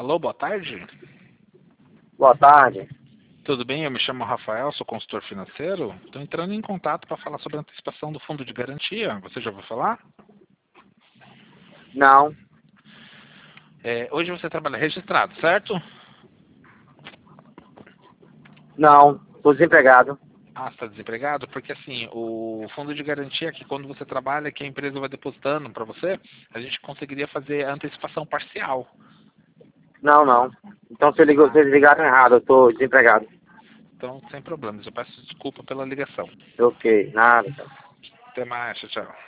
Alô, boa tarde. Boa tarde. Tudo bem? Eu me chamo Rafael, sou consultor financeiro. Estou entrando em contato para falar sobre a antecipação do fundo de garantia. Você já ouviu falar? Não, Hoje você trabalha registrado, certo? não, estou desempregado. Ah, você está desempregado? Porque assim, o fundo de garantia é que quando você trabalha, que a empresa vai depositando para você, a gente conseguiria fazer a antecipação parcial. Não, não. Então Ah, vocês ligaram errado, eu estou desempregado. então, sem problemas. Eu peço desculpa pela ligação. Ok, nada. Até mais, tchau, tchau.